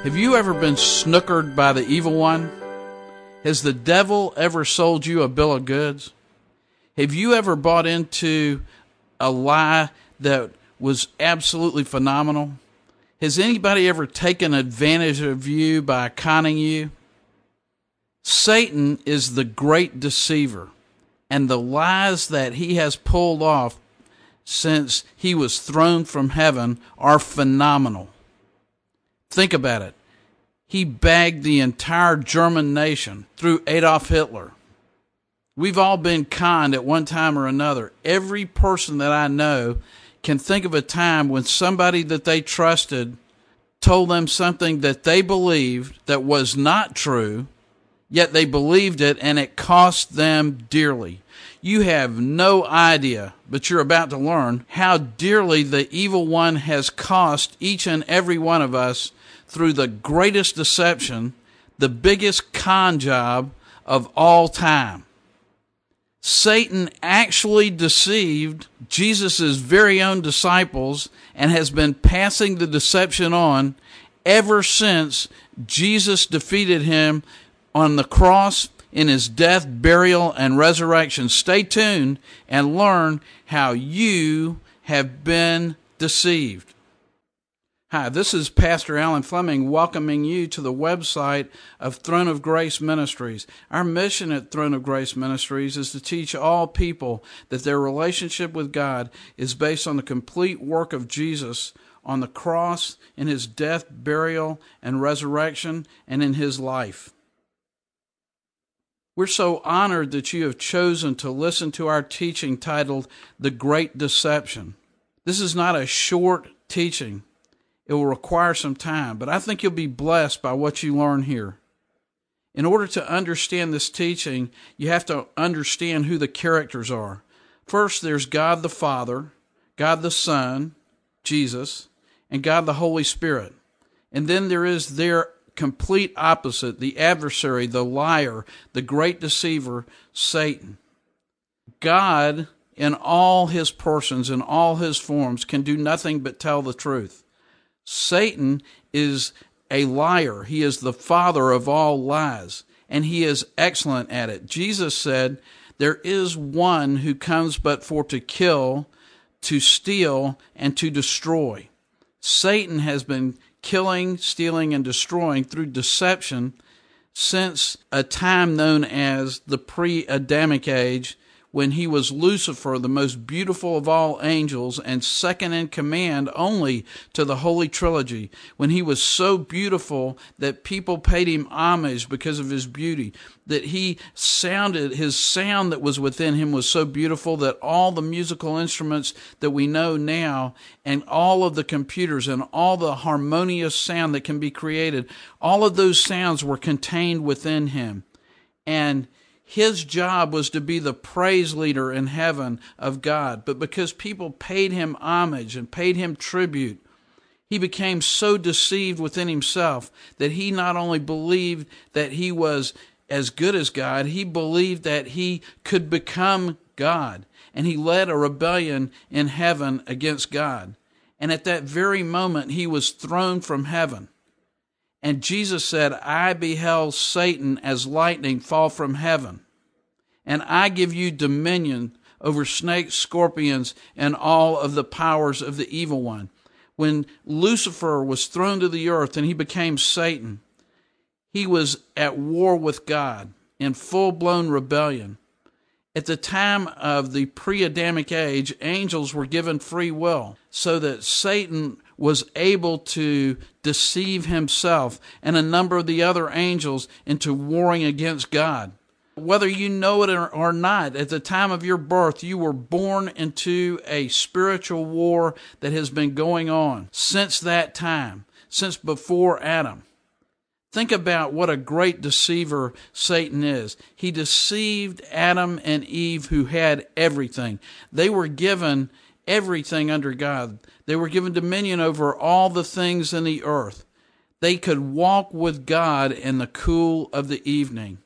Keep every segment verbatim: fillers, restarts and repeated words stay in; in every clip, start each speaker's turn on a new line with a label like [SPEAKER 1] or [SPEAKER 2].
[SPEAKER 1] Have you ever been snookered by the evil one? Has the devil ever sold you a bill of goods? Have you ever bought into a lie that was absolutely phenomenal? Has anybody ever taken advantage of you by conning you? Satan is the great deceiver, and the lies that he has pulled off since he was thrown from heaven are phenomenal. Think about it. He bagged the entire German nation through Adolf Hitler. We've all been conned at one time or another. Every person that I know can think of a time when somebody that they trusted told them something that they believed that was not true, yet they believed it, and it cost them dearly. You have no idea, but you're about to learn how dearly the evil one has cost each and every one of us through the greatest deception, the biggest con job of all time. Satan actually deceived Jesus' very own disciples and has been passing the deception on ever since Jesus defeated him on the cross in his death, burial, and resurrection. Stay tuned and learn how you have been deceived. Hi, this is Pastor Alan Fleming welcoming you to the website of Throne of Grace Ministries. Our mission at Throne of Grace Ministries is to teach all people that their relationship with God is based on the complete work of Jesus on the cross, in his death, burial, and resurrection, and in his life. We're so honored that you have chosen to listen to our teaching titled The Great Deception. This is not a short teaching. It will require some time, but I think you'll be blessed by what you learn here. In order to understand this teaching, you have to understand who the characters are. First, there's God the Father, God the Son, Jesus, and God the Holy Spirit. And then there is their complete opposite, the adversary, the liar, the great deceiver, Satan. God, in all his persons, in all his forms, can do nothing but tell the truth. Satan is a liar. He is the father of all lies, and he is excellent at it. Jesus said, there is one who comes but for to kill, to steal, and to destroy. Satan has been killing, stealing, and destroying through deception since a time known as the pre-Adamic age, when he was Lucifer, the most beautiful of all angels and second in command only to the Holy Trilogy, when he was so beautiful that people paid him homage because of his beauty, that he sounded, his sound that was within him was so beautiful that all the musical instruments that we know now and all of the computers and all the harmonious sound that can be created, all of those sounds were contained within him. And his job was to be the praise leader in heaven of God. But because people paid him homage and paid him tribute, he became so deceived within himself that he not only believed that he was as good as God, he believed that he could become God. And he led a rebellion in heaven against God. And at that very moment, he was thrown from heaven. And Jesus said, I beheld Satan as lightning fall from heaven, and I give you dominion over snakes, scorpions, and all of the powers of the evil one. When Lucifer was thrown to the earth and he became Satan, he was at war with God in full-blown rebellion. At the time of the pre-Adamic age, angels were given free will so that Satan was able to deceive himself and a number of the other angels into warring against God. Whether you know it or not, at the time of your birth, you were born into a spiritual war that has been going on since that time, since before Adam. Think about what a great deceiver Satan is. He deceived Adam and Eve, who had everything. They were given everything under God. They were given dominion over all the things in the earth. They could walk with God in the cool of the evening.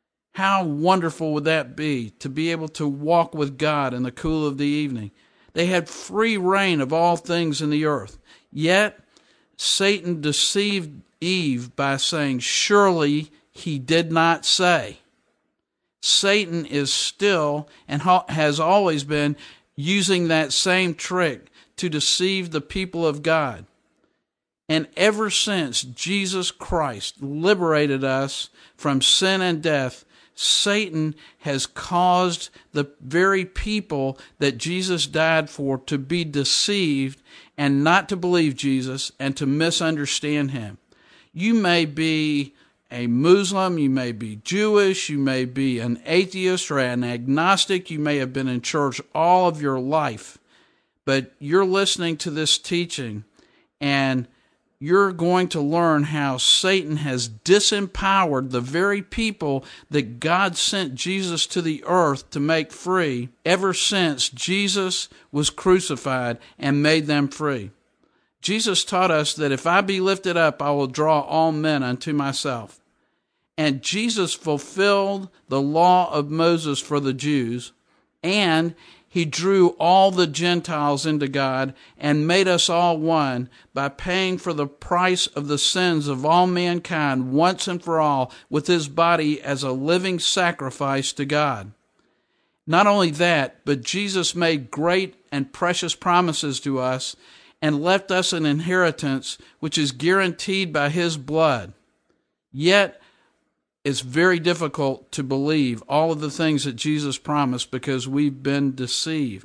[SPEAKER 1] How wonderful would that be, to be able to walk with God in the cool of the evening? They had free reign of all things in the earth. Yet Satan deceived Eve by saying, surely he did not say. Satan is still and has always been using that same trick to deceive the people of God. And ever since Jesus Christ liberated us from sin and death, Satan has caused the very people that Jesus died for to be deceived and not to believe Jesus and to misunderstand him. You may be a Muslim, you may be Jewish, you may be an atheist or an agnostic, you may have been in church all of your life, but you're listening to this teaching and you're going to learn how Satan has disempowered the very people that God sent Jesus to the earth to make free ever since Jesus was crucified and made them free. Jesus taught us that if I be lifted up, I will draw all men unto myself. And Jesus fulfilled the law of Moses for the Jews, and he drew all the Gentiles into God and made us all one by paying for the price of the sins of all mankind once and for all with his body as a living sacrifice to God. Not only that, but Jesus made great and precious promises to us and left us an inheritance which is guaranteed by his blood. Yet, it's very difficult to believe all of the things that Jesus promised because we've been deceived.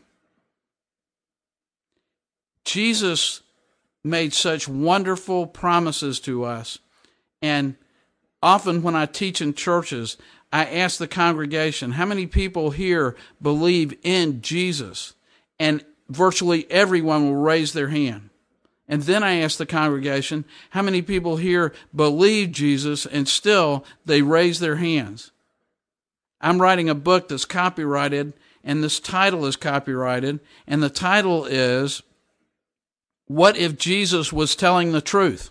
[SPEAKER 1] Jesus made such wonderful promises to us, and often when I teach in churches, I ask the congregation, how many people here believe in Jesus? And virtually everyone will raise their hand. And then I ask the congregation, how many people here believe Jesus, and still they raise their hands? I'm writing a book that's copyrighted, and this title is copyrighted, and the title is, What If Jesus Was Telling the Truth?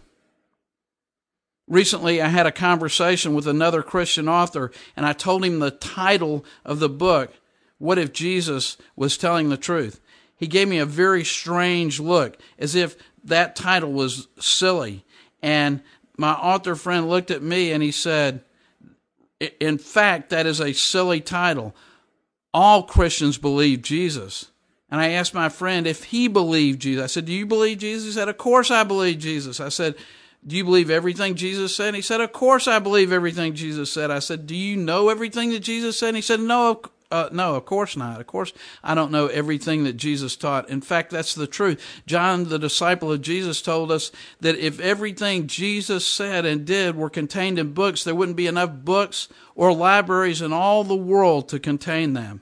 [SPEAKER 1] Recently, I had a conversation with another Christian author, and I told him the title of the book, What If Jesus Was Telling the Truth? He gave me a very strange look, as if that title was silly. And my author friend looked at me and he said, in fact, that is a silly title. All Christians believe Jesus. And I asked my friend if he believed Jesus. I said, do you believe Jesus? He said, of course I believe Jesus. I said, do you believe everything Jesus said? And he said, of course I believe everything Jesus said. I said, do you know everything that Jesus said? And he said, no, Uh, no, of course not. Of course, I don't know everything that Jesus taught. In fact, that's the truth. John, the disciple of Jesus, told us that if everything Jesus said and did were contained in books, there wouldn't be enough books or libraries in all the world to contain them.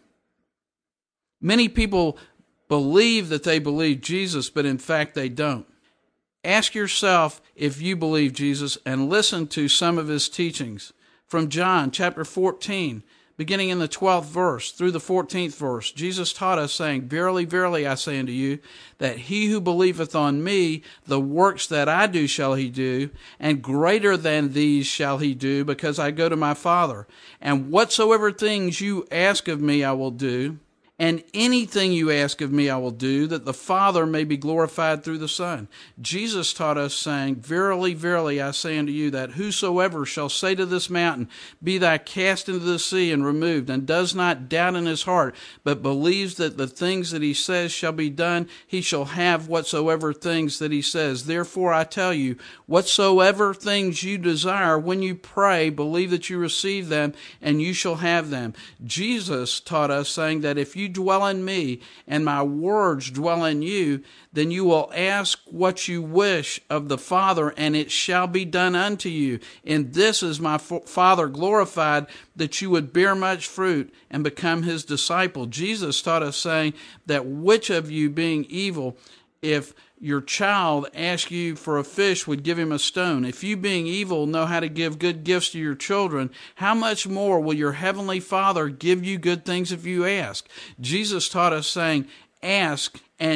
[SPEAKER 1] Many people believe that they believe Jesus, but in fact, they don't. Ask yourself if you believe Jesus and listen to some of his teachings. From John chapter fourteen, beginning in the twelfth verse through the fourteenth verse, Jesus taught us, saying, Verily, verily, I say unto you, that he who believeth on me, the works that I do shall he do, and greater than these shall he do, because I go to my Father. And whatsoever things you ask of me, I will do, and anything you ask of me I will do, that the Father may be glorified through the Son. Jesus taught us, saying, Verily, verily, I say unto you, that whosoever shall say to this mountain, Be thou cast into the sea and removed, and does not doubt in his heart, but believes that the things that he says shall be done, he shall have whatsoever things that he says. Therefore I tell you, whatsoever things you desire, when you pray, believe that you receive them, and you shall have them. Jesus taught us, saying that if you dwell in me, and my words dwell in you, then you will ask what you wish of the Father, and it shall be done unto you. And this is my Father glorified, that you would bear much fruit and become his disciple. Jesus taught us, saying that which of you, being evil, if your child asks you for a fish, would give him a stone? If you, being evil, know how to give good gifts to your children, how much more will your heavenly Father give you good things if you ask? Jesus taught us, saying, Ask, and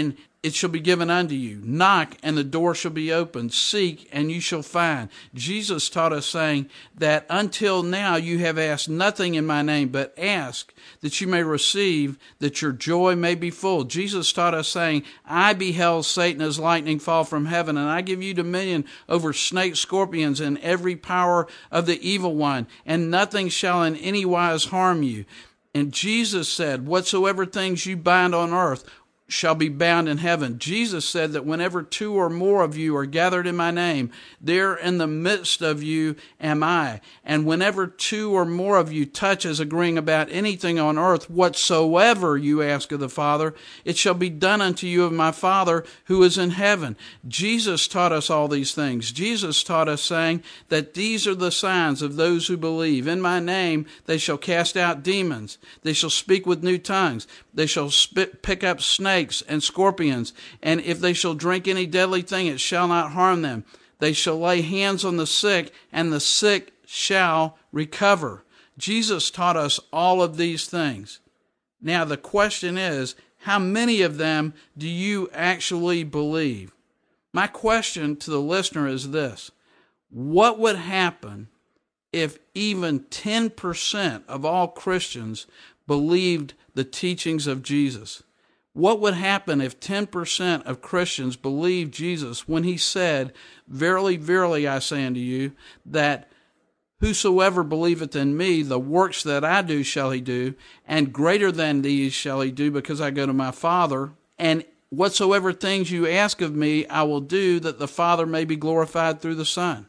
[SPEAKER 1] it shall be given unto you. Knock, and the door shall be opened. Seek, and you shall find. Jesus taught us, saying that until now you have asked nothing in my name, but ask that you may receive, that your joy may be full. Jesus taught us, saying, I beheld Satan as lightning fall from heaven, and I give you dominion over snakes, scorpions, and every power of the evil one, and nothing shall in any wise harm you. And Jesus said, whatsoever things you bind on earth shall be bound in heaven. Jesus said that whenever two or more of you are gathered in my name, there in the midst of you am I. And whenever two or more of you touch as agreeing about anything on earth, whatsoever you ask of the Father, it shall be done unto you of my Father who is in heaven. Jesus taught us all these things. Jesus taught us, saying that these are the signs of those who believe. In my name they shall cast out demons. They shall speak with new tongues. They shall spit, pick up snakes and scorpions, and if they shall drink any deadly thing, it shall not harm them. They shall lay hands on the sick, and the sick shall recover. Jesus taught us all of these things. Now the question is, how many of them do you actually believe? My question to the listener is this: what would happen if even ten percent of all Christians believed the teachings of Jesus? What would happen if ten percent of Christians believed Jesus when he said, verily, verily, I say unto you, that whosoever believeth in me, the works that I do shall he do, and greater than these shall he do, because I go to my Father, and whatsoever things you ask of me, I will do, that the Father may be glorified through the Son.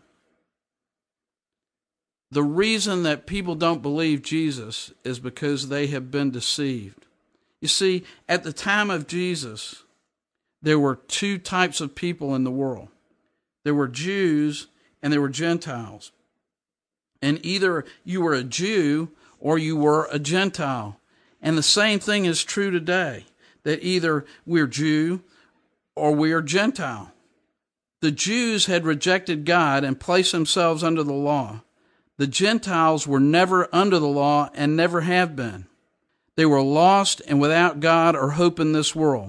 [SPEAKER 1] The reason that people don't believe Jesus is because they have been deceived. You see, at the time of Jesus, there were two types of people in the world. There were Jews and there were Gentiles. And either you were a Jew or you were a Gentile. And the same thing is true today, that either we're Jew or we are Gentile. The Jews had rejected God and placed themselves under the law. The Gentiles were never under the law and never have been. They were lost and without God or hope in this world.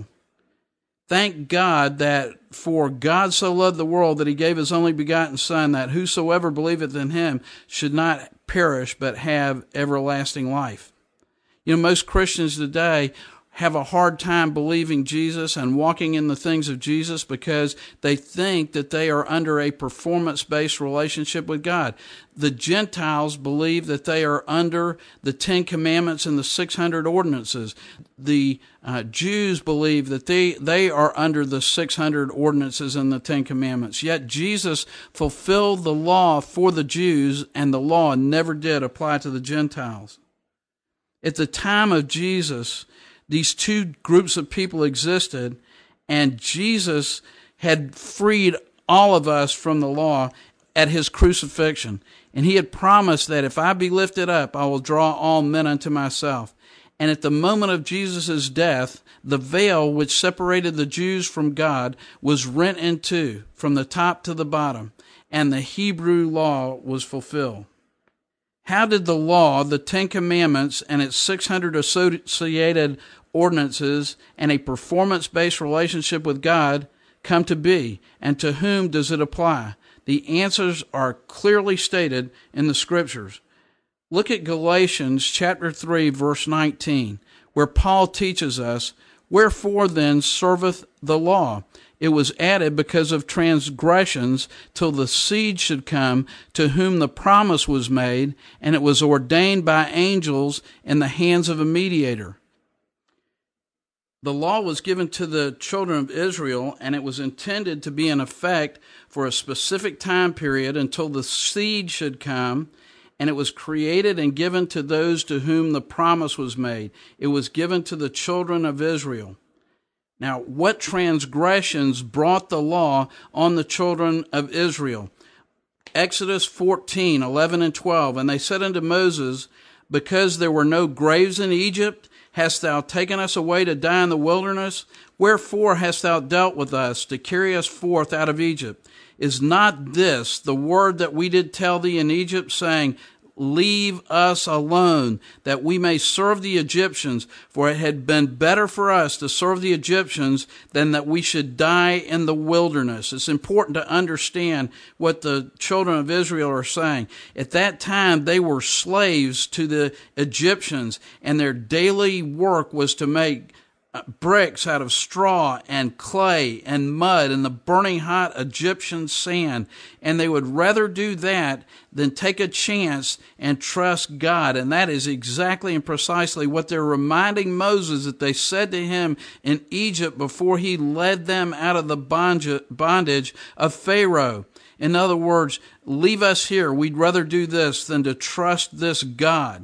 [SPEAKER 1] Thank God that for God so loved the world that he gave his only begotten Son, that whosoever believeth in him should not perish but have everlasting life. You know, most Christians today have a hard time believing Jesus and walking in the things of Jesus because they think that they are under a performance-based relationship with God. The Gentiles believe that they are under the Ten Commandments and the six hundred ordinances. The uh, Jews believe that they, they are under the six hundred ordinances and the Ten Commandments. Yet Jesus fulfilled the law for the Jews, and the law never did apply to the Gentiles. At the time of Jesus, these two groups of people existed, and Jesus had freed all of us from the law at his crucifixion. And he had promised that if I be lifted up, I will draw all men unto myself. And at the moment of Jesus' death, the veil which separated the Jews from God was rent in two, from the top to the bottom, and the Hebrew law was fulfilled. How did the law, the Ten Commandments, and its six hundred associated ordinances and a performance-based relationship with God come to be? And to whom does it apply? The answers are clearly stated in the Scriptures. Look at Galatians chapter three, verse nineteen, where Paul teaches us, wherefore then serveth the law? It was added because of transgressions till the seed should come to whom the promise was made, and it was ordained by angels in the hands of a mediator. The law was given to the children of Israel, and it was intended to be in effect for a specific time period until the seed should come, and it was created and given to those to whom the promise was made. It was given to the children of Israel. Now, what transgressions brought the law on the children of Israel? Exodus fourteen, eleven and twelve, and they said unto Moses, because there were no graves in Egypt, hast thou taken us away to die in the wilderness? Wherefore hast thou dealt with us to carry us forth out of Egypt? Is not this the word that we did tell thee in Egypt, saying, leave us alone, that we may serve the Egyptians, for it had been better for us to serve the Egyptians than that we should die in the wilderness. It's important to understand what the children of Israel are saying. At that time, they were slaves to the Egyptians, and their daily work was to make bricks out of straw and clay and mud and the burning hot Egyptian sand. And they would rather do that than take a chance and trust God. And that is exactly and precisely what they're reminding Moses that they said to him in Egypt before he led them out of the bondage of Pharaoh. In other words, leave us here. We'd rather do this than to trust this God.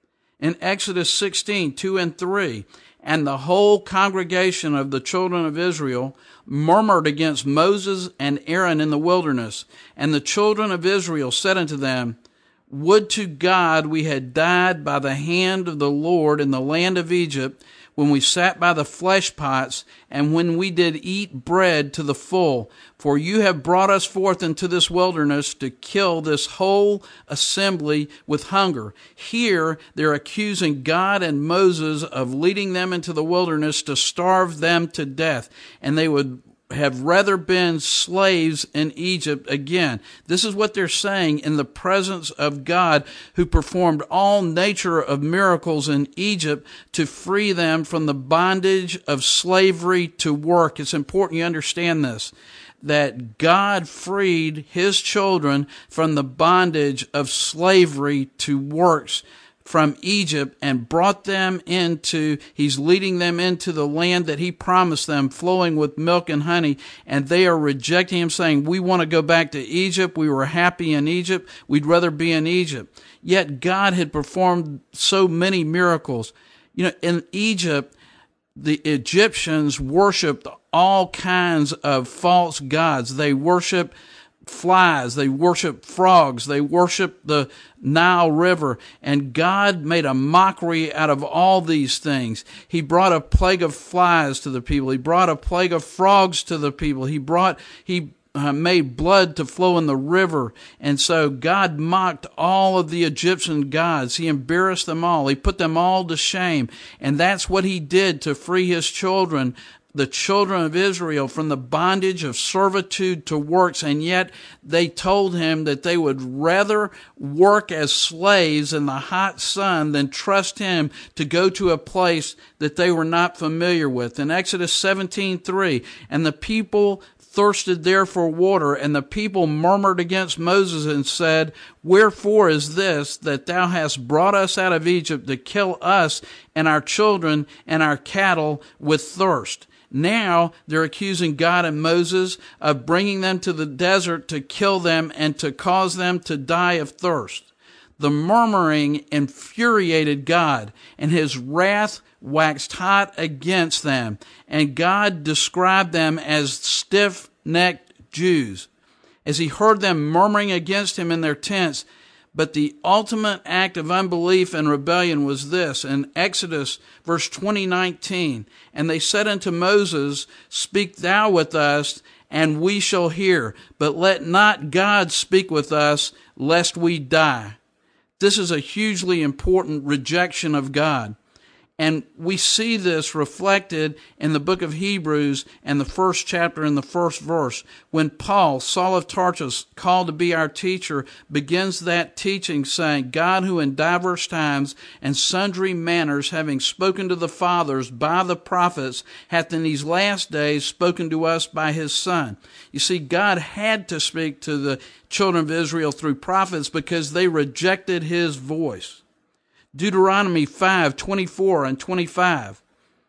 [SPEAKER 1] In Exodus sixteen, two and three, and the whole congregation of the children of Israel murmured against Moses and Aaron in the wilderness. And the children of Israel said unto them, Would to God we had died by the hand of the Lord in the land of Egypt, when we sat by the flesh pots, and when we did eat bread to the full. For you have brought us forth into this wilderness to kill this whole assembly with hunger. Here they're accusing God and Moses of leading them into the wilderness to starve them to death. And they would have rather been slaves in Egypt again. This is what they're saying in the presence of God, who performed all nature of miracles in Egypt to free them from the bondage of slavery to work. It's important you understand this, that God freed his children from the bondage of slavery to works from Egypt and brought them into, he's leading them into the land that he promised them, flowing with milk and honey, and they are rejecting him, saying, we want to go back to Egypt. We were happy in Egypt. We'd rather be in Egypt. Yet God had performed so many miracles. You know, in Egypt, the Egyptians worshiped all kinds of false gods. They worshiped flies, they worship frogs, they worship the Nile River, and God made a mockery out of all these things. He brought a plague of flies to the people. He brought a plague of frogs to the people. He brought, he uh, made blood to flow in the river. And so God mocked all of the Egyptian gods. He embarrassed them all. He put them all to shame. And that's what he did to free his children, the children of Israel, from the bondage of servitude to works, and yet they told him that they would rather work as slaves in the hot sun than trust him to go to a place that they were not familiar with. In Exodus seventeen three, and the people thirsted there for water, and the people murmured against Moses and said, Wherefore is this, that thou hast brought us out of Egypt to kill us and our children and our cattle with thirst? Now they're accusing God and Moses of bringing them to the desert to kill them and to cause them to die of thirst. The murmuring infuriated God, and his wrath waxed hot against them. And God described them as stiff-necked Jews, as he heard them murmuring against him in their tents. But the ultimate act of unbelief and rebellion was this. In Exodus verse twenty nineteen, and they said unto Moses, Speak thou with us, and we shall hear. But let not God speak with us, lest we die. This is a hugely important rejection of God. And we see this reflected in the book of Hebrews and the first chapter in the first verse. When Paul, Saul of Tarsus, called to be our teacher, begins that teaching saying, God who in divers times and sundry manners, having spoken to the fathers by the prophets, hath in these last days spoken to us by his Son. You see, God had to speak to the children of Israel through prophets because they rejected his voice. Deuteronomy five twenty-four and twenty-five.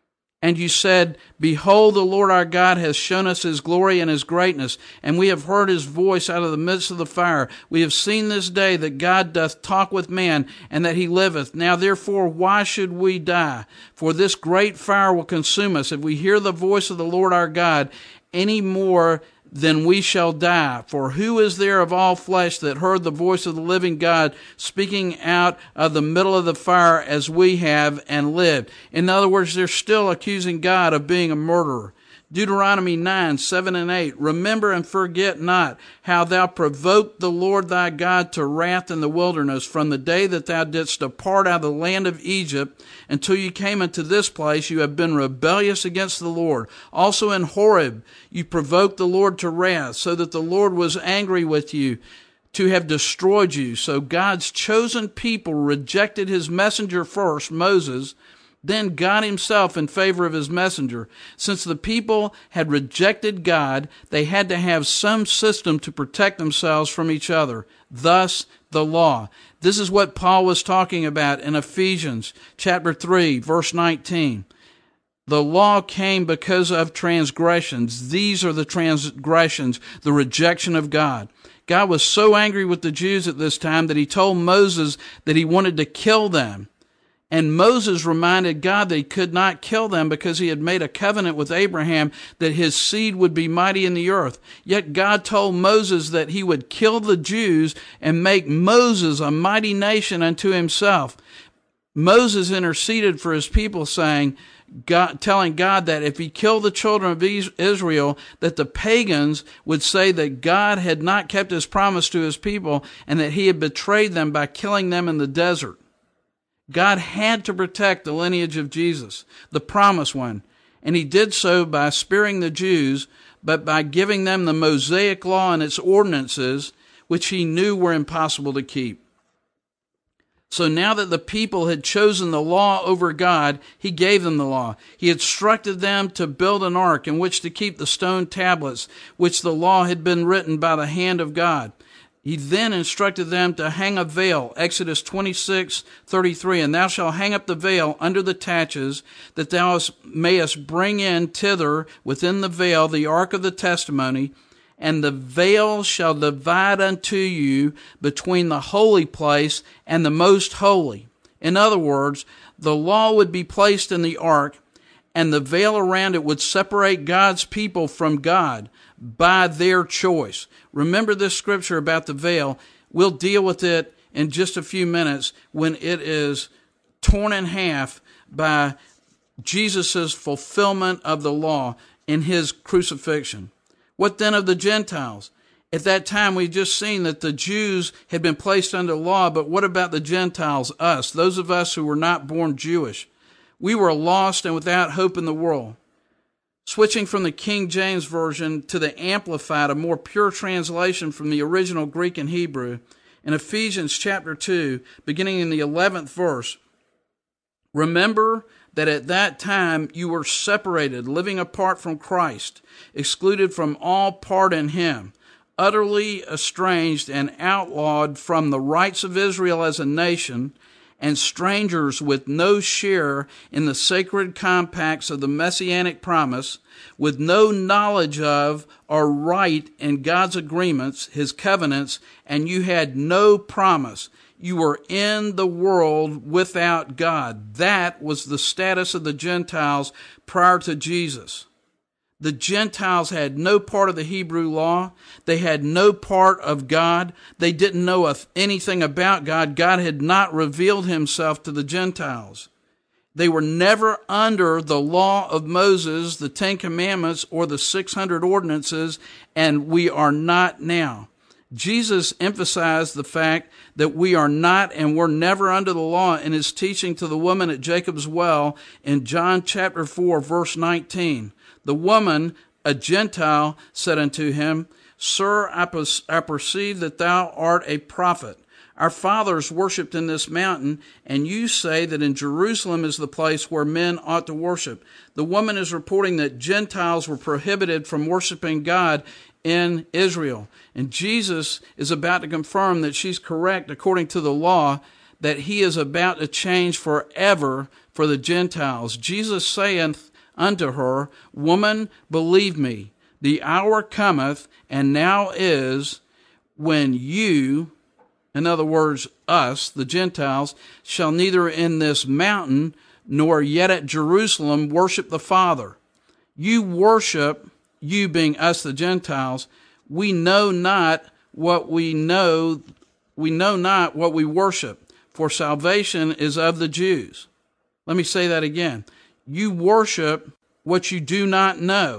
[SPEAKER 1] And you said, Behold, the Lord our God has shown us his glory and his greatness, and we have heard his voice out of the midst of the fire. We have seen this day that God doth talk with man, and that he liveth. Now therefore, why should we die? For this great fire will consume us, if we hear the voice of the Lord our God any more then we shall die. For who is there of all flesh that heard the voice of the living God speaking out of the middle of the fire as we have and lived? In other words, they're still accusing God of being a murderer. Deuteronomy nine, seven and eight, remember and forget not how thou provoked the Lord thy God to wrath in the wilderness from the day that thou didst depart out of the land of Egypt until you came into this place. You have been rebellious against the Lord. Also in Horeb you provoked the Lord to wrath, so that the Lord was angry with you to have destroyed you. So God's chosen people rejected his messenger first, Moses, then God himself in favor of his messenger. Since the people had rejected God, they had to have some system to protect themselves from each other. Thus, the law. This is what Paul was talking about in Ephesians chapter three, verse nineteen. The law came because of transgressions. These are the transgressions, the rejection of God. God was so angry with the Jews at this time that he told Moses that he wanted to kill them. And Moses reminded God that he could not kill them because he had made a covenant with Abraham that his seed would be mighty in the earth. Yet God told Moses that he would kill the Jews and make Moses a mighty nation unto himself. Moses interceded for his people, saying, God, telling God that if he killed the children of Israel, that the pagans would say that God had not kept his promise to his people and that he had betrayed them by killing them in the desert. God had to protect the lineage of Jesus, the promised one, and he did so by sparing the Jews, but by giving them the Mosaic law and its ordinances, which he knew were impossible to keep. So now that the people had chosen the law over God, he gave them the law. He instructed them to build an ark in which to keep the stone tablets, which the law had been written by the hand of God. He then instructed them to hang a veil, Exodus twenty-six, thirty-three, and thou shalt hang up the veil under the taches, that thou mayest bring in thither within the veil the ark of the testimony, and the veil shall divide unto you between the holy place and the most holy. In other words, the law would be placed in the ark, and the veil around it would separate God's people from God by their choice. Remember this scripture about the veil. We'll deal with it in just a few minutes when it is torn in half by Jesus' fulfillment of the law in his crucifixion. What then of the Gentiles? At that time, we've just seen that the Jews had been placed under law, but what about the Gentiles, us, those of us who were not born Jewish? We were lost and without hope in the world. Switching from the King James Version to the Amplified, a more pure translation from the original Greek and Hebrew, in Ephesians chapter two, beginning in the eleventh verse, remember that at that time you were separated, living apart from Christ, excluded from all part in him, utterly estranged and outlawed from the rights of Israel as a nation, and strangers with no share in the sacred compacts of the messianic promise, with no knowledge of or right in God's agreements, his covenants, and you had no promise. You were in the world without God. That was the status of the Gentiles prior to Jesus. The Gentiles had no part of the Hebrew law. They had no part of God. They didn't know anything about God. God had not revealed himself to the Gentiles. They were never under the law of Moses, the Ten Commandments, or the six hundred ordinances, and we are not now. Jesus emphasized the fact that we are not and were never under the law in his teaching to the woman at Jacob's well in John chapter four, verse nineteen. The woman, a Gentile, said unto him, Sir, I, per- I perceive that thou art a prophet. Our fathers worshipped in this mountain, and you say that in Jerusalem is the place where men ought to worship. The woman is reporting that Gentiles were prohibited from worshiping God in Israel. And Jesus is about to confirm that she's correct according to the law, that he is about to change forever for the Gentiles. Jesus saith unto her, Woman, believe me, the hour cometh, and now is, when you, in other words, us, the Gentiles, shall neither in this mountain nor yet at Jerusalem worship the Father. You worship, you being us, the Gentiles, we know not what we know, we know not what we worship, for salvation is of the Jews. Let me say that again. You worship what you do not know.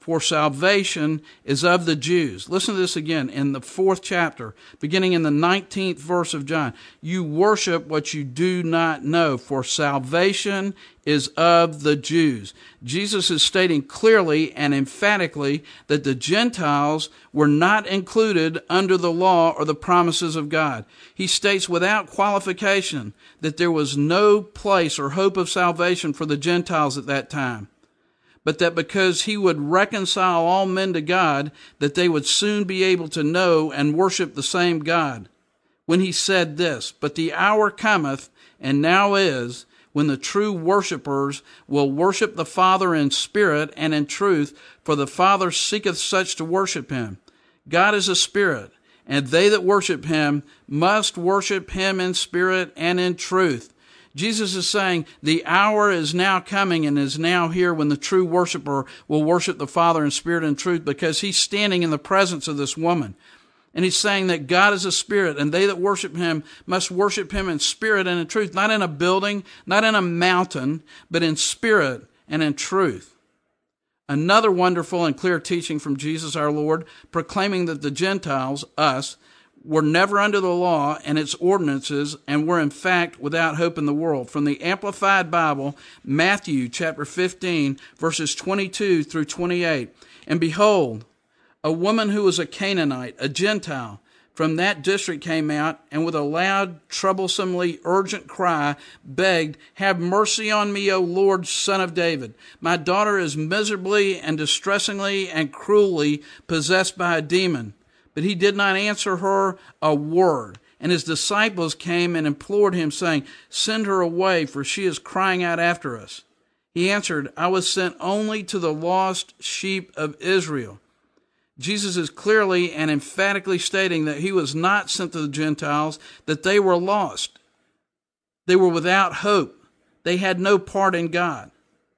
[SPEAKER 1] for salvation is of the Jews. Listen to this again in the fourth chapter, beginning in the nineteenth verse of John. You worship what you do not know, for salvation is of the Jews. Jesus is stating clearly and emphatically that the Gentiles were not included under the law or the promises of God. He states without qualification that there was no place or hope of salvation for the Gentiles at that time, but that because he would reconcile all men to God, that they would soon be able to know and worship the same God. When he said this, but the hour cometh, and now is, when the true worshipers will worship the Father in spirit and in truth, for the Father seeketh such to worship him. God is a spirit, and they that worship him must worship him in spirit and in truth. Jesus is saying the hour is now coming and is now here when the true worshiper will worship the Father in spirit and truth, because he's standing in the presence of this woman. And he's saying that God is a spirit, and they that worship him must worship him in spirit and in truth, not in a building, not in a mountain, but in spirit and in truth. Another wonderful and clear teaching from Jesus our Lord, proclaiming that the Gentiles, us, were never under the law and its ordinances, and were in fact without hope in the world. From the Amplified Bible, Matthew chapter fifteen, verses twenty-two through twenty-eight. And behold, a woman who was a Canaanite, a Gentile, from that district came out, and with a loud, troublesomely urgent cry begged, Have mercy on me, O Lord, Son of David. My daughter is miserably and distressingly and cruelly possessed by a demon. But he did not answer her a word. And his disciples came and implored him, saying, Send her away, for she is crying out after us. He answered, I was sent only to the lost sheep of Israel. Jesus is clearly and emphatically stating that he was not sent to the Gentiles, that they were lost. They were without hope. They had no part in God.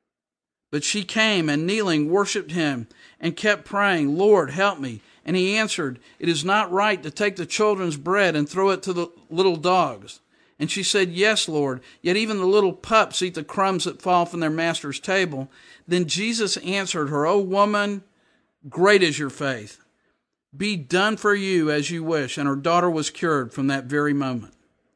[SPEAKER 1] But she came and kneeling worshiped him and kept praying, Lord, help me. And he answered, It is not right to take the children's bread and throw it to the little dogs. And she said, Yes, Lord, yet even the little pups eat the crumbs that fall from their master's table. Then Jesus answered her, O woman, great is your faith. Be done for you as you wish. And her daughter was cured from that very moment.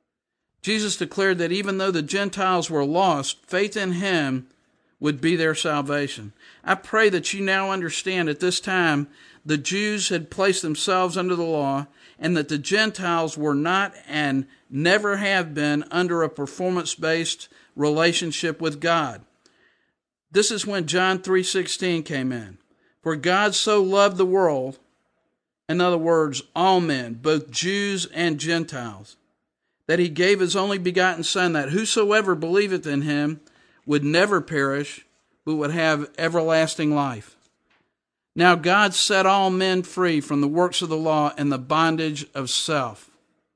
[SPEAKER 1] Jesus declared that even though the Gentiles were lost, faith in him would be their salvation. I pray that you now understand at this time the Jews had placed themselves under the law, and that the Gentiles were not and never have been under a performance-based relationship with God. This is when John three sixteen came in. For God so loved the world, in other words, all men, both Jews and Gentiles, that he gave his only begotten Son, that whosoever believeth in him would never perish, but would have everlasting life. Now God set all men free from the works of the law and the bondage of self.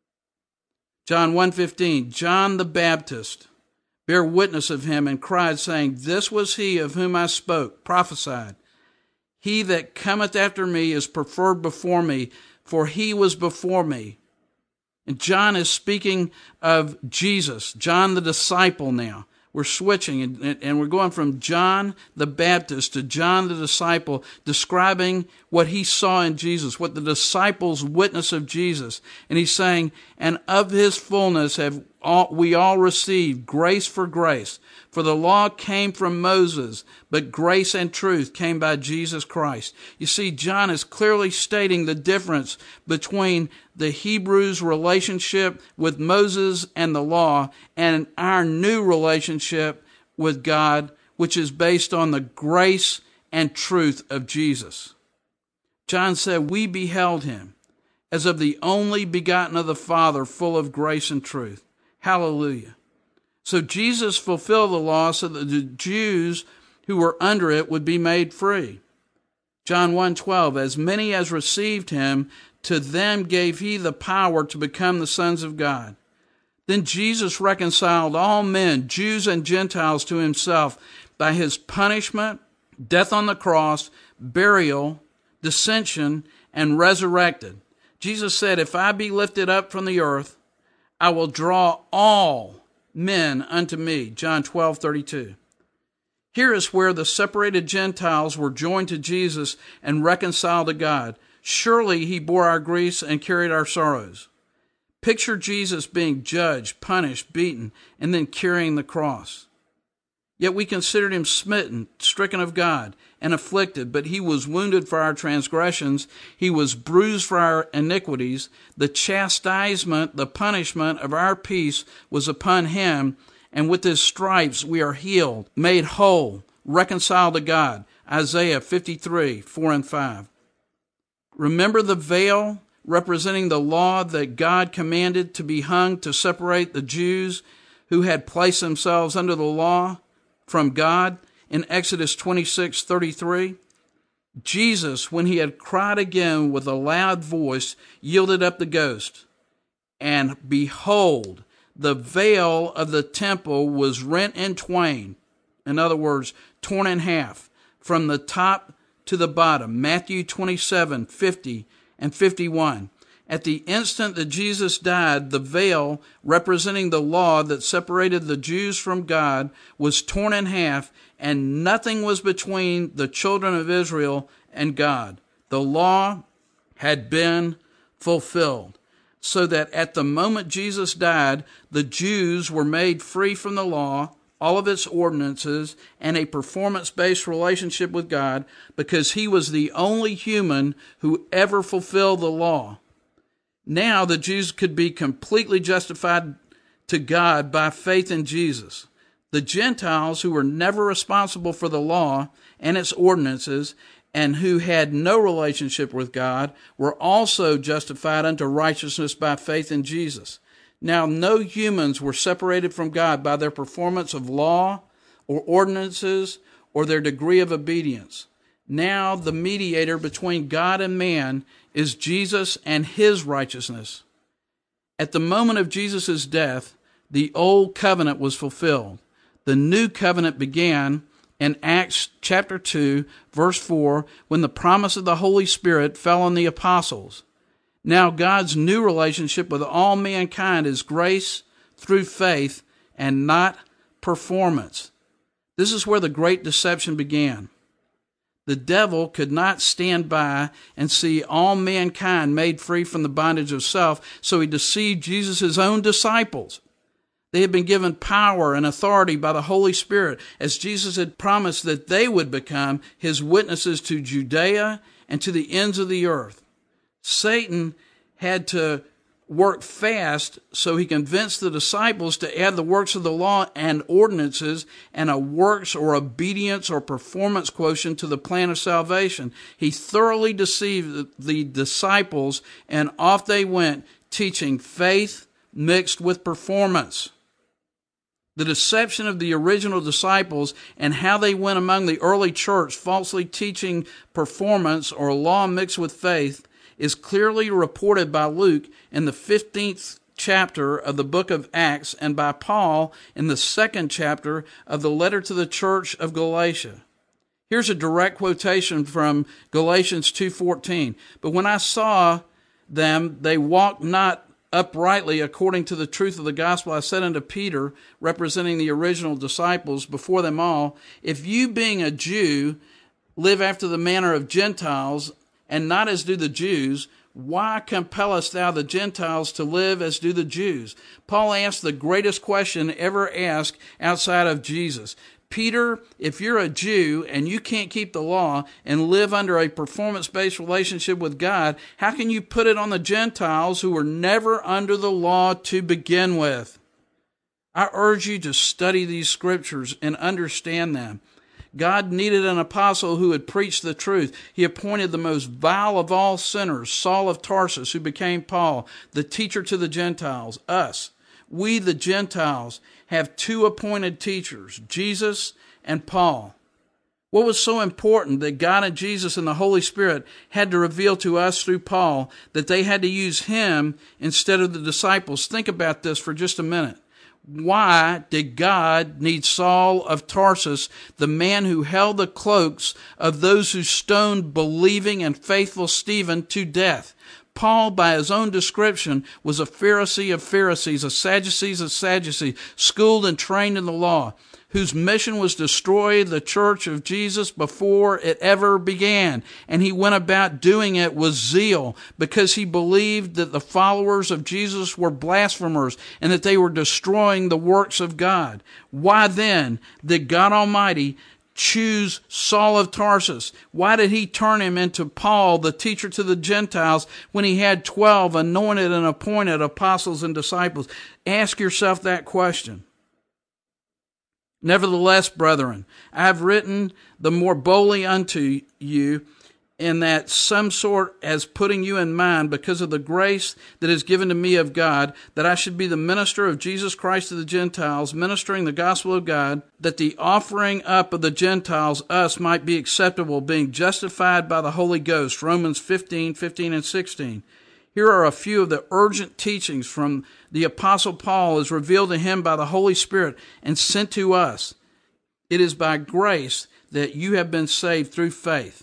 [SPEAKER 1] John one fifteen, John the Baptist bare witness of him and cried, saying, This was he of whom I spoke, prophesied. He that cometh after me is preferred before me, for he was before me. And John is speaking of Jesus, John the disciple now. We're switching, and, and we're going from John the Baptist to John the disciple, describing what he saw in Jesus, what the disciples witnessed of Jesus. And he's saying, and of his fullness have all, we all received grace for grace. For the law came from Moses, but grace and truth came by Jesus Christ. You see, John is clearly stating the difference between the Hebrews' relationship with Moses and the law and our new relationship with God, which is based on the grace and truth of Jesus. John said, We beheld him as of the only begotten of the Father, full of grace and truth. Hallelujah. So Jesus fulfilled the law so that the Jews who were under it would be made free. John one twelve, As many as received him, to them gave he the power to become the sons of God. Then Jesus reconciled all men, Jews and Gentiles, to himself by his punishment, death on the cross, burial, dissension, and resurrected. Jesus said, If I be lifted up from the earth, I will draw all men unto me. John twelve thirty-two. Here is where the separated Gentiles were joined to Jesus and reconciled to God. Surely he bore our griefs and carried our sorrows. Picture Jesus being judged, punished, beaten, and then carrying the cross. Yet we considered him smitten, stricken of God, and afflicted, but he was wounded for our transgressions, he was bruised for our iniquities. The chastisement, the punishment of our peace was upon him, and with his stripes we are healed, made whole, reconciled to God. Isaiah fifty-three, four and five. Remember the veil representing the law that God commanded to be hung to separate the Jews who had placed themselves under the law from God in Exodus twenty-six, thirty-three. Jesus, when he had cried again with a loud voice, yielded up the ghost. And behold, the veil of the temple was rent in twain. In other words, torn in half from the top to the bottom. Matthew twenty-seven, fifty and fifty-one. At the instant that Jesus died, the veil representing the law that separated the Jews from God was torn in half, and nothing was between the children of Israel and God. The law had been fulfilled, so that at the moment Jesus died, the Jews were made free from the law, all of its ordinances, and a performance-based relationship with God, because he was the only human who ever fulfilled the law. Now the Jews could be completely justified to God by faith in Jesus. The Gentiles, who were never responsible for the law and its ordinances, and who had no relationship with God, were also justified unto righteousness by faith in Jesus. Now no humans were separated from God by their performance of law or ordinances or their degree of obedience. Now the mediator between God and man is Jesus and his righteousness. At the moment of Jesus' death, the old covenant was fulfilled. The new covenant began in Acts chapter two, verse four, when the promise of the Holy Spirit fell on the apostles. Now God's new relationship with all mankind is grace through faith and not performance. This is where the great deception began. The devil could not stand by and see all mankind made free from the bondage of self, so he deceived Jesus' own disciples. They had been given power and authority by the Holy Spirit, as Jesus had promised that they would become his witnesses to Judea and to the ends of the earth. Satan had to work fast, so he convinced the disciples to add the works of the law and ordinances and a works or obedience or performance quotient to the plan of salvation. He thoroughly deceived the disciples, and off they went, teaching faith mixed with performance. The deception of the original disciples and how they went among the early church falsely teaching performance or law mixed with faith is clearly reported by Luke in the fifteenth chapter of the book of Acts and by Paul in the second chapter of the letter to the church of Galatia. Here's a direct quotation from Galatians two fourteen. But when I saw them, they walked not uprightly according to the truth of the gospel. I said unto Peter, representing the original disciples before them all, if you being a Jew live after the manner of Gentiles, and not as do the Jews, why compellest thou the Gentiles to live as do the Jews? Paul asked the greatest question ever asked outside of Jesus. Peter, if you're a Jew and you can't keep the law and live under a performance-based relationship with God, how can you put it on the Gentiles who were never under the law to begin with? I urge you to study these scriptures and understand them. God needed an apostle who would preach the truth. He appointed the most vile of all sinners, Saul of Tarsus, who became Paul, the teacher to the Gentiles, us. We, the Gentiles, have two appointed teachers, Jesus and Paul. What was so important that God and Jesus and the Holy Spirit had to reveal to us through Paul that they had to use him instead of the disciples? Think about this for just a minute. Why did God need Saul of Tarsus, the man who held the cloaks of those who stoned believing and faithful Stephen to death? Paul, by his own description, was a Pharisee of Pharisees, a Sadducees of Sadducees, schooled and trained in the law, whose mission was to destroy the church of Jesus before it ever began. And he went about doing it with zeal because he believed that the followers of Jesus were blasphemers and that they were destroying the works of God. Why then did God Almighty choose Saul of Tarsus? Why did he turn him into Paul, the teacher to the Gentiles, when he had twelve anointed and appointed apostles and disciples? Ask yourself that question. Nevertheless, brethren, I have written the more boldly unto you, in that some sort as putting you in mind, because of the grace that is given to me of God, that I should be the minister of Jesus Christ to the Gentiles, ministering the gospel of God, that the offering up of the Gentiles, us, might be acceptable, being justified by the Holy Ghost. Romans fifteen, fifteen and sixteen. Here are a few of the urgent teachings from the Apostle Paul as revealed to him by the Holy Spirit and sent to us. It is by grace that you have been saved through faith.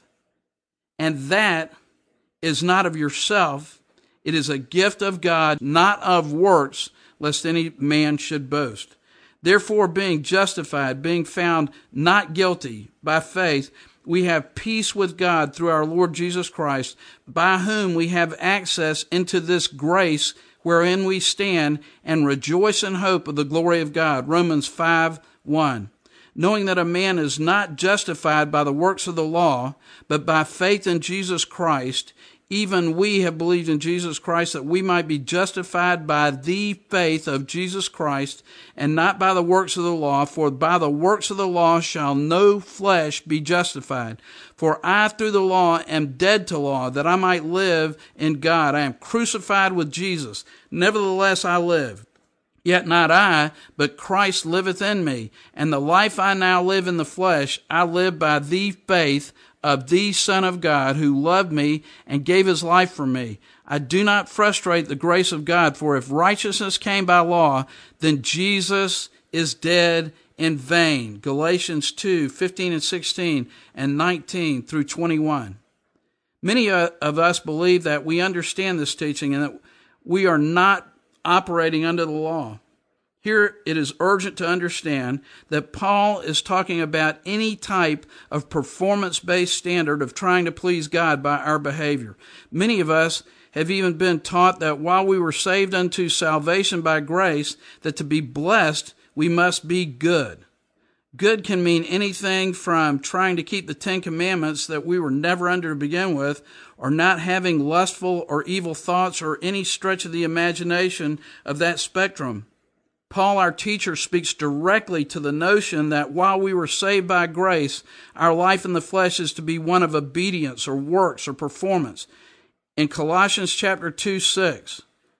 [SPEAKER 1] And that is not of yourself. It is a gift of God, not of works, lest any man should boast. Therefore, being justified, being found not guilty by faith, we have peace with God through our Lord Jesus Christ, by whom we have access into this grace wherein we stand and rejoice in hope of the glory of God. Romans five, one. Knowing that a man is not justified by the works of the law, but by faith in Jesus Christ, even we have believed in Jesus Christ that we might be justified by the faith of Jesus Christ and not by the works of the law. For by the works of the law shall no flesh be justified. For I through the law am dead to law, that I might live in God. I am crucified with Jesus. Nevertheless I live. Yet not I, but Christ liveth in me. And the life I now live in the flesh, I live by the faith of the Son of God, who loved me and gave his life for me. I do not frustrate the grace of God, for if righteousness came by law, then Jesus is dead in vain. Galatians two, fifteen and sixteen and nineteen through twenty-one. Many of us believe that we understand this teaching and that we are not operating under the law. Here it is urgent to understand that Paul is talking about any type of performance-based standard of trying to please God by our behavior. Many of us have even been taught that while we were saved unto salvation by grace, that to be blessed, we must be good. Good can mean anything from trying to keep the Ten Commandments that we were never under to begin with, or not having lustful or evil thoughts, or any stretch of the imagination of that spectrum. Paul, our teacher, speaks directly to the notion that while we were saved by grace, our life in the flesh is to be one of obedience or works or performance. In Colossians chapter two, six,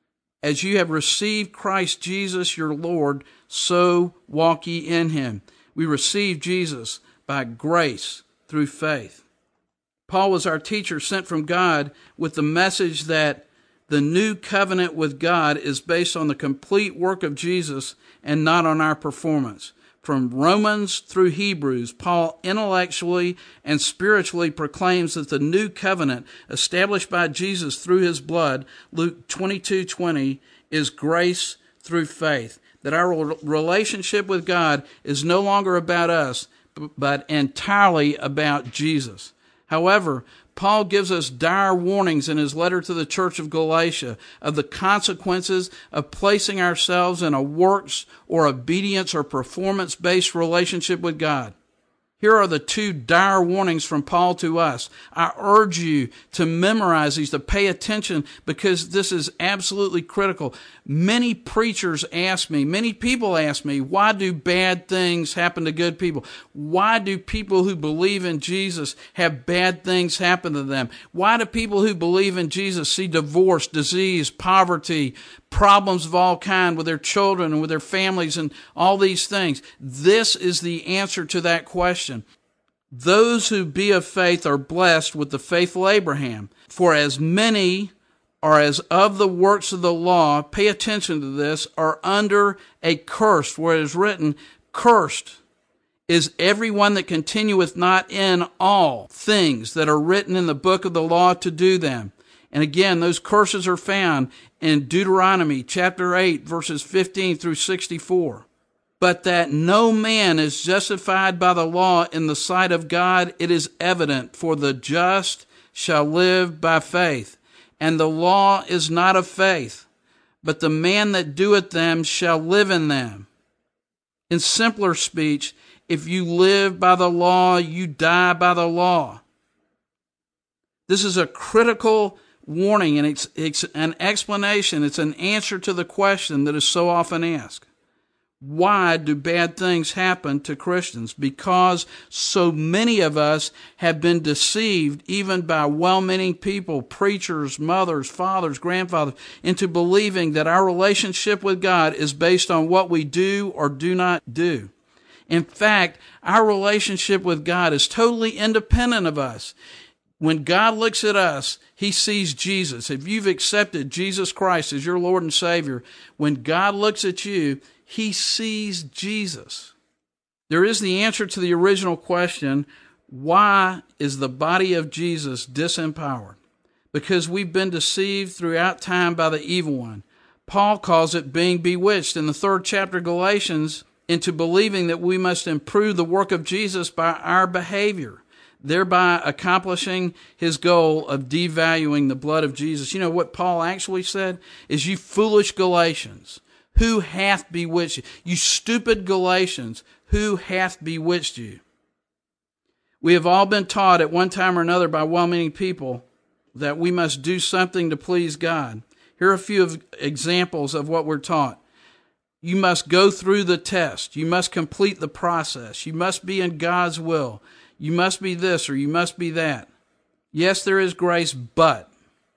[SPEAKER 1] as you have received Christ Jesus your Lord, so walk ye in him. We receive Jesus by grace through faith. Paul was our teacher sent from God with the message that the new covenant with God is based on the complete work of Jesus and not on our performance. From Romans through Hebrews, Paul intellectually and spiritually proclaims that the new covenant established by Jesus through his blood, Luke twenty-two twenty, is grace through faith. That our relationship with God is no longer about us, but entirely about Jesus. However, Paul gives us dire warnings in his letter to the church of Galatia of the consequences of placing ourselves in a works or obedience or performance-based relationship with God. Here are the two dire warnings from Paul to us. I urge you to memorize these, to pay attention, because this is absolutely critical. Many preachers ask me, many people ask me, why do bad things happen to good people? Why do people who believe in Jesus have bad things happen to them? Why do people who believe in Jesus see divorce, disease, poverty, problems of all kind with their children and with their families and all these things? This is the answer to that question. Those who be of faith are blessed with the faithful Abraham. For as many are as of the works of the law, pay attention to this, are under a curse, where it is written, cursed is everyone that continueth not in all things that are written in the book of the law to do them. And again, those curses are found in Deuteronomy chapter eight, verses fifteen through sixty-four. But that no man is justified by the law in the sight of God, it is evident, for the just shall live by faith. And the law is not of faith, but the man that doeth them shall live in them. In simpler speech, if you live by the law, you die by the law. This is a critical warning, and it's, it's an explanation. It's an answer to the question that is so often asked. Why do bad things happen to Christians? Because so many of us have been deceived, even by well-meaning people, preachers, mothers, fathers, grandfathers, into believing that our relationship with God is based on what we do or do not do. In fact, our relationship with God is totally independent of us. When God looks at us, He sees Jesus. If you've accepted Jesus Christ as your Lord and Savior, when God looks at you, He sees Jesus. There is the answer to the original question, why is the body of Jesus disempowered? Because we've been deceived throughout time by the evil one. Paul calls it being bewitched in the third chapter of Galatians into believing that we must improve the work of Jesus by our behavior, thereby accomplishing his goal of devaluing the blood of Jesus. You know what Paul actually said is, you foolish Galatians, who hath bewitched you? You stupid Galatians, who hath bewitched you? We have all been taught at one time or another by well-meaning people that we must do something to please God. Here are a few of examples of what we're taught. You must go through the test. You must complete the process. You must be in God's will. You must be this or you must be that. Yes, there is grace, but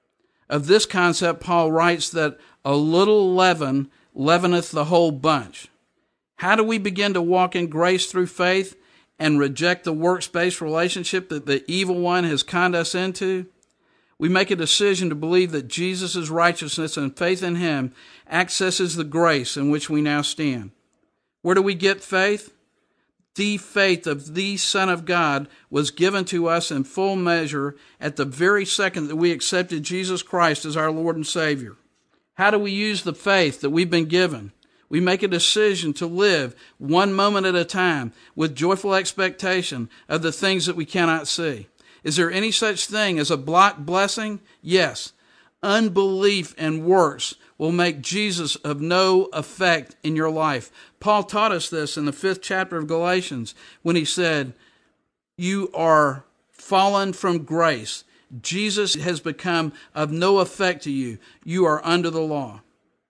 [SPEAKER 1] of this concept, Paul writes that a little leaven leaveneth the whole bunch. How do we begin to walk in grace through faith and reject the works-based relationship that the evil one has conned us into? We make a decision to believe that Jesus' righteousness and faith in Him accesses the grace in which we now stand. Where do we get faith? The faith of the Son of God was given to us in full measure at the very second that we accepted Jesus Christ as our Lord and Savior. How do we use the faith that we've been given? We make a decision to live one moment at a time with joyful expectation of the things that we cannot see. Is there any such thing as a block blessing? Yes. Unbelief and works will make Jesus of no effect in your life. Paul taught us this in the fifth chapter of Galatians when he said, you are fallen from grace. Jesus has become of no effect to you. You are under the law.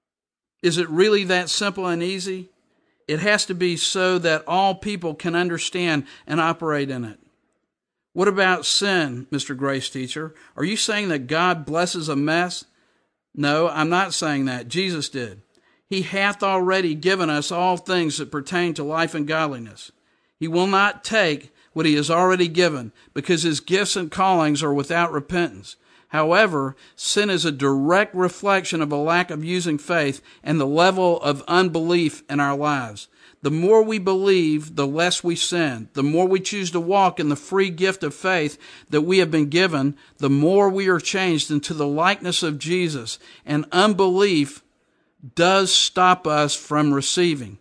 [SPEAKER 1] Is it really that simple and easy? It has to be so that all people can understand and operate in it. What about sin, Mister Grace Teacher? Are you saying that God blesses a mess? No, I'm not saying that. Jesus did. He hath already given us all things that pertain to life and godliness. He will not take what He has already given, because His gifts and callings are without repentance. However, sin is a direct reflection of a lack of using faith and the level of unbelief in our lives. The more we believe, the less we sin. The more we choose to walk in the free gift of faith that we have been given, the more we are changed into the likeness of Jesus. And unbelief does stop us from receiving.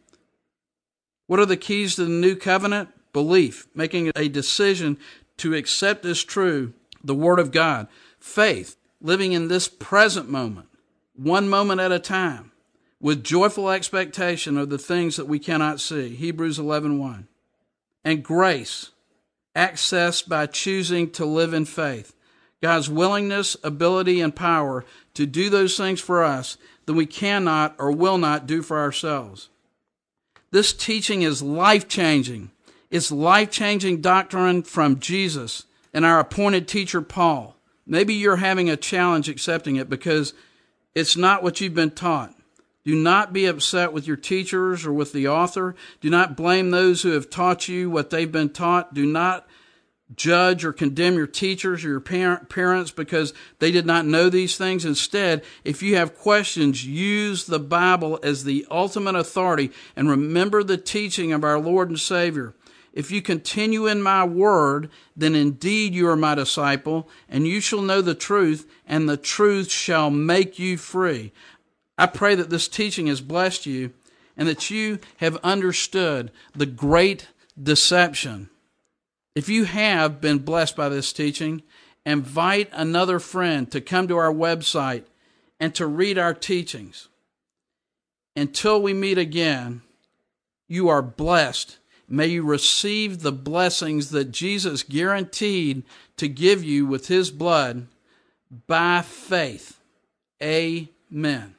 [SPEAKER 1] What are the keys to the new covenant? Belief, making a decision to accept as true the Word of God. Faith, living in this present moment, one moment at a time, with joyful expectation of the things that we cannot see. Hebrews eleven one. And grace, accessed by choosing to live in faith. God's willingness, ability, and power to do those things for us that we cannot or will not do for ourselves. This teaching is life-changing. It's life-changing doctrine from Jesus and our appointed teacher, Paul. Maybe you're having a challenge accepting it because it's not what you've been taught. Do not be upset with your teachers or with the author. Do not blame those who have taught you what they've been taught. Do not judge or condemn your teachers or your parent, parents because they did not know these things. Instead, if you have questions, use the Bible as the ultimate authority and remember the teaching of our Lord and Savior. If you continue in my word, then indeed you are my disciple, and you shall know the truth, and the truth shall make you free. I pray that this teaching has blessed you, and that you have understood the great deception. If you have been blessed by this teaching, invite another friend to come to our website and to read our teachings. Until we meet again, you are blessed. May you receive the blessings that Jesus guaranteed to give you with his blood by faith. Amen.